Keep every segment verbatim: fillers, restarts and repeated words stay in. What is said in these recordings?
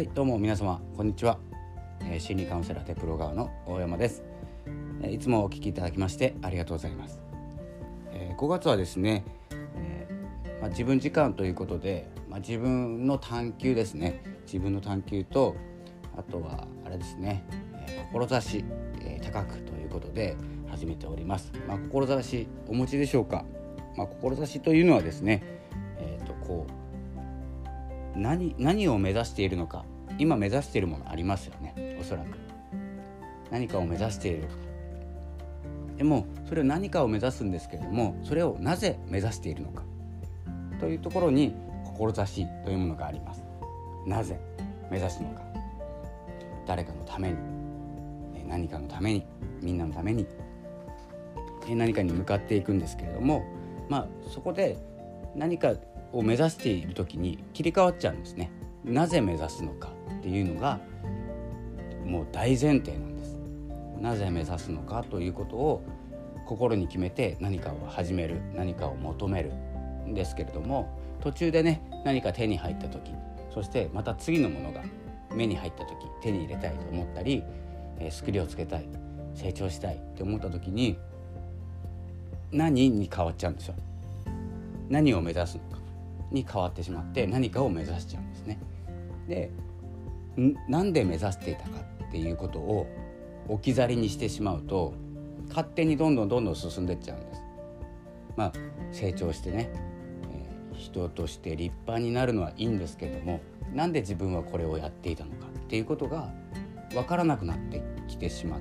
はいどうも皆様こんにちは、えー、心理カウンセラーでプロ側の大山です、えー、いつもお聞きいただきましてありがとうございます、えー、ごがつはですね、えーまあ、自分時間ということで、まあ、自分の探求ですね自分の探求とあとはあれですね、えー、志、えー、高くということで始めております、まあ、志お持ちでしょうか、まあ、志というのはですね、えーとこう何, 何を目指しているのか今目指しているものありますよね。おそらく何かを目指している。でもそれを何かを目指すんですけれどもそれをなぜ目指しているのかというところに志というものがあります。なぜ目指すのか、誰かのために何かのためにみんなのために何かに向かっていくんですけれども、まあそこで何かを目指しているときに切り替わっちゃうんですね。なぜ目指すのかっていうのがもう大前提なんです。なぜ目指すのかということを心に決めて何かを始める、何かを求めるんですけれども、途中でね何か手に入ったとき、そしてまた次のものが目に入ったとき、手に入れたいと思ったり、スキルをつけたい、成長したいって思ったときに何に変わっちゃうんですよ。何を目指すのかに変わってしまって何かを目指しちゃうんですね。で、なんで目指していたかっていうことを置き去りにしてしまうと勝手にどんどんどんどん進んでいっちゃうんです。まあ成長してね、えー、人として立派になるのはいいんですけれども、なんで自分はこれをやっていたのかっていうことが分からなくなってきてしまって、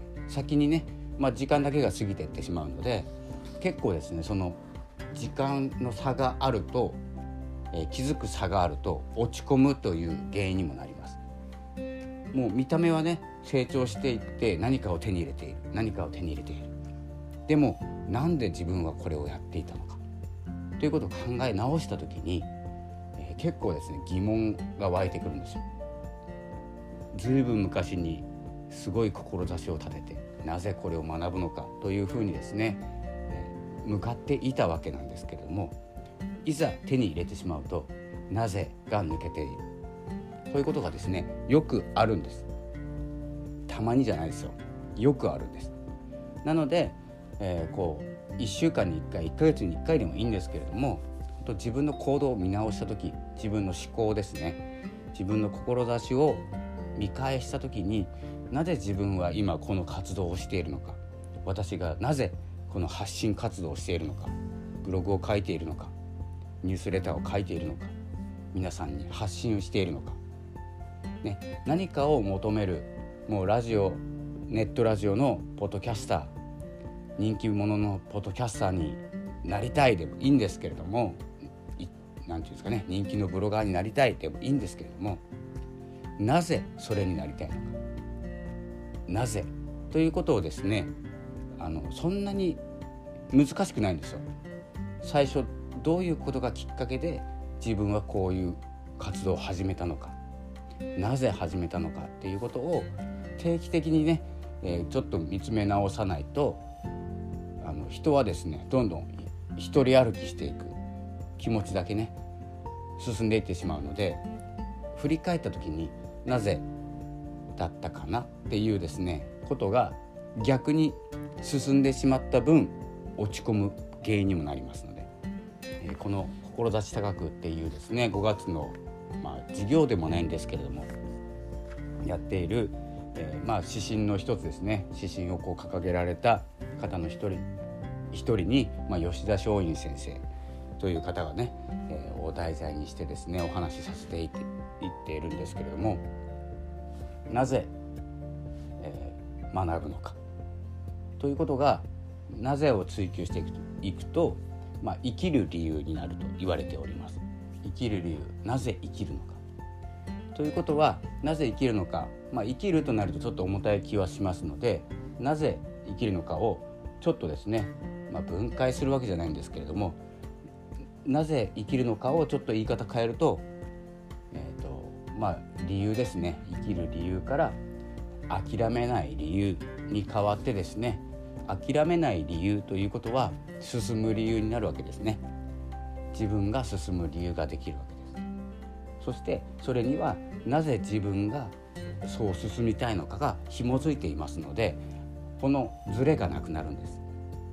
先にね、まあ、時間だけが過ぎていってしまうので、結構ですねその時間の差があるとえー、気づく差があると落ち込むという原因にもなります。もう見た目はね成長していって何かを手に入れている何かを手に入れている。でもなんで自分はこれをやっていたのかということを考え直したときに、えー、結構ですね疑問が湧いてくるんですよ。ずいぶん昔にすごい志を立ててなぜこれを学ぶのかというふうにですね、えー、向かっていたわけなんですけれども、いざ手に入れてしまうとなぜが抜けているということがですねよくあるんです。たまにじゃないですよ、よくあるんです。なので、えー、こういっしゅうかんにいっかいいっかげつにいっかいでもいいんですけれども、自分の行動を見直した時、自分の思考ですね、自分の志を見返した時になぜ自分は今この活動をしているのか、私がなぜこの発信活動をしているのか、ブログを書いているのか、ニュースレターを書いているのか、皆さんに発信をしているのか、ね、何かを求める、もうラジオネットラジオのポッドキャスター、人気者のポッドキャスターになりたいでもいいんですけれども、なんていうんですかね、人気のブロガーになりたいでもいいんですけれども、なぜそれになりたいのか、なぜということをですね、あのそんなに難しくないんですよ。最初どういうことがきっかけで自分はこういう活動を始めたのか、なぜ始めたのかっていうことを定期的にね、えー、ちょっと見つめ直さないと、あの人はですねどんどん一人歩きしていく気持ちだけね進んでいってしまうので、振り返った時になぜだったかなっていうですねことが逆に進んでしまった分落ち込む原因にもなりますので、この志高くっていうですねごがつの、まあ、事業でもないんですけれどもやっている、えーまあ、指針の一つですね、指針をこう掲げられた方の一人一人に、まあ、吉田松陰先生という方がね、えー、を題材にしてですねお話しさせていって、いっているんですけれども、なぜ、えー、学ぶのかということが、なぜを追求していくと、いくとまあ、生きる理由になると言われております。生きる理由、なぜ生きるのかということは、なぜ生きるのか、まあ、生きるとなるとちょっと重たい気はしますので、なぜ生きるのかをちょっとですね、まあ、分解するわけじゃないんですけれども、なぜ生きるのかをちょっと言い方変えると、えーとまあ、理由ですね、生きる理由から諦めない理由に変わってですね、諦めない理由ということは進む理由になるわけですね。自分が進む理由ができるわけです。 そしてそれにはなぜ自分がそう進みたいのかが紐づいていますので、このズレがなくなるんです。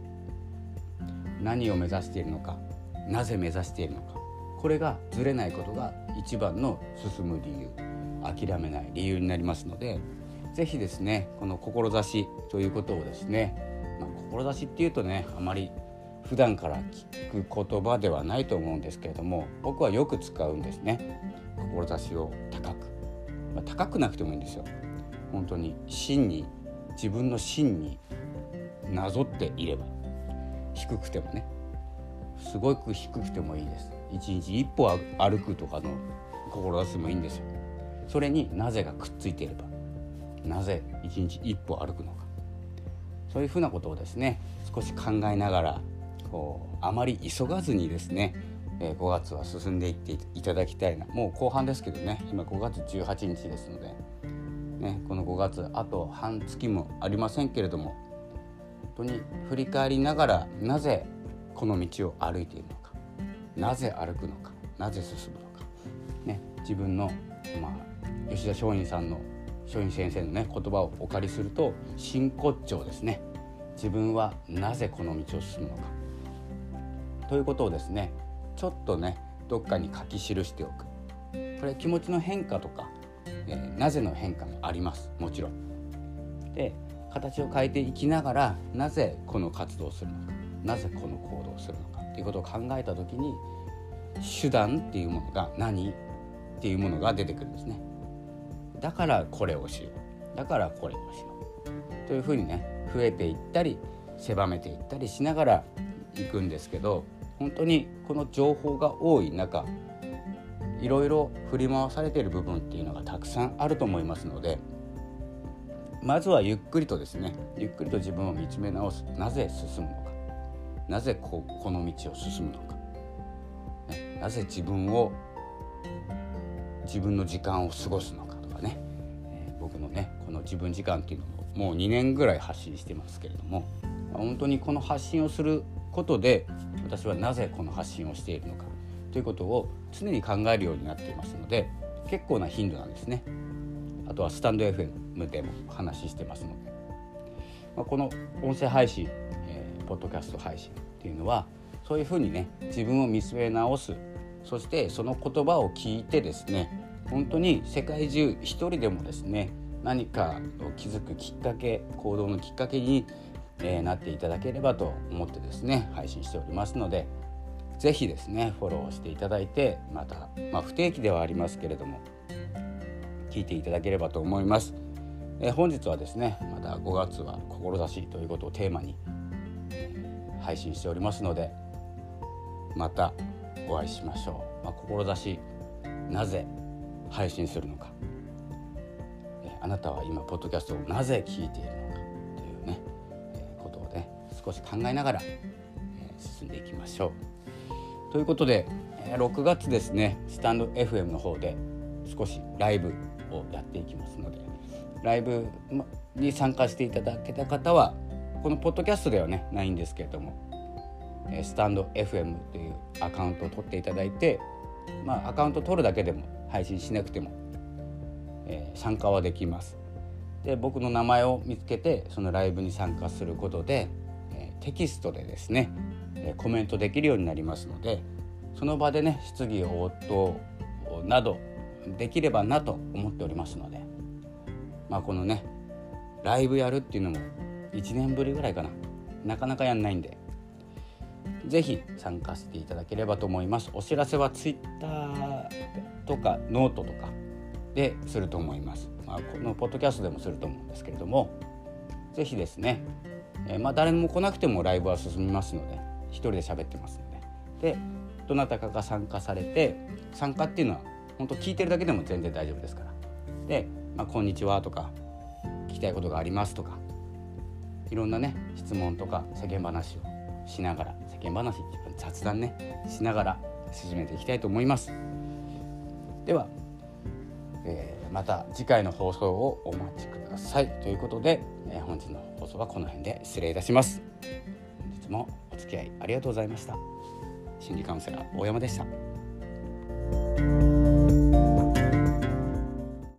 何を目指しているのか、なぜ目指しているのか、これがずれないことが一番の進む理由、諦めない理由になりますので、ぜひですね、この志ということをですね、まあ、志っていうとね、あまり普段から聞く言葉ではないと思うんですけれども、僕はよく使うんですね。志を高く、まあ、高くなくてもいいんですよ。本当に真に、自分の真になぞっていれば、低くてもね、すごく低くてもいいです。一日一歩歩くとかの志もいいんですよ。それになぜがくっついていれば、なぜ一日一歩歩くのか、そういうふうなことをですね、少し考えながら、こうあまり急がずにですね、えー、ごがつは進んでいっていただきたいな。もう後半ですけどね、今ごがつじゅうはちにちですので、ね、このごがつあと半月もありませんけれども、本当に振り返りながら、なぜこの道を歩いているのか、なぜ歩くのか、なぜ進むのか、ね、自分の、まあ、吉田松陰さんの松陰先生の、ね、言葉をお借りすると、真骨頂ですね。自分はなぜこの道を進むのかということをですね、ちょっとね、どっかに書き記しておく。これ気持ちの変化とか、えー、なぜの変化もあります。もちろん。で、形を変えていきながら、なぜこの活動をするのか、なぜこの行動をするのかということを考えたときに、手段っていうものが何っていうものが出てくるんですね。だからこれをしよう、だからこれをしようというふうにね、増えていったり狭めていったりしながら行くんですけど、本当にこの情報が多い中、いろいろ振り回されている部分っていうのがたくさんあると思いますので、まずはゆっくりとですね、ゆっくりと自分を見つめ直す。なぜ進むのか、なぜ こ, この道を進むのか、ね、なぜ自分を自分の時間を過ごすのかとかね、えー、僕のねこの自分時間っていうのももうにねんぐらい発信してますけれども、本当にこの発信をすることで、私はなぜこの発信をしているのかということを常に考えるようになっていますので、結構な頻度なんですね。あとはスタンド エフエム でも話してますので、まあ、この音声配信、えー、ポッドキャスト配信っていうのは、そういうふうにね、自分を見つめ直す、そしてその言葉を聞いてですね、本当に世界中一人でもですね、何かを気づくきっかけ、行動のきっかけに、えー、なっていただければと思ってですね、配信しておりますので、ぜひですねフォローしていただいて、また、まあ、不定期ではありますけれども聞いていただければと思います。えー、本日はですね、またごがつは志ということをテーマに配信しておりますので、またお会いしましょう。まあ、志、なぜ配信するのか、えー、あなたは今ポッドキャストをなぜ聞いているのかというね、えー、ことをね少し考えながら、えー、進んでいきましょう。ということで、ろくがつですね、スタンド エフエム の方で少しライブをやっていきますので、ライブに参加していただけた方は、このポッドキャストではねないんですけれども、スタンド エフエム というアカウントを取っていただいて、まあ、アカウント取るだけでも配信しなくても、えー、参加はできます。で、僕の名前を見つけてそのライブに参加することで、えー、テキストでですねコメントできるようになりますので、その場でね質疑応答などできればなと思っておりますので、まあ、このねライブやるっていうのもいちねんぶりぐらいかな、なかなかやんないんで、ぜひ参加していただければと思います。お知らせはツイッターとかノートとかですると思います。まあ、このポッドキャストでもすると思うんですけれども、ぜひですね、えー、まあ誰も来なくてもライブは進みますので、一人で喋ってますので、でどなたかが参加されて、参加っていうのは本当聞いてるだけでも全然大丈夫ですから、で、まあ、こんにちはとか、聞きたいことがありますとか、いろんなね質問とか世間話をしながら、世間話、雑談ねしながら進めていきたいと思います。では、えー、また次回の放送をお待ちくださいということで、えー、本日の放送はこの辺で失礼いたします。本日もお付き合いありがとうございました。心理カウンセラー大山でした。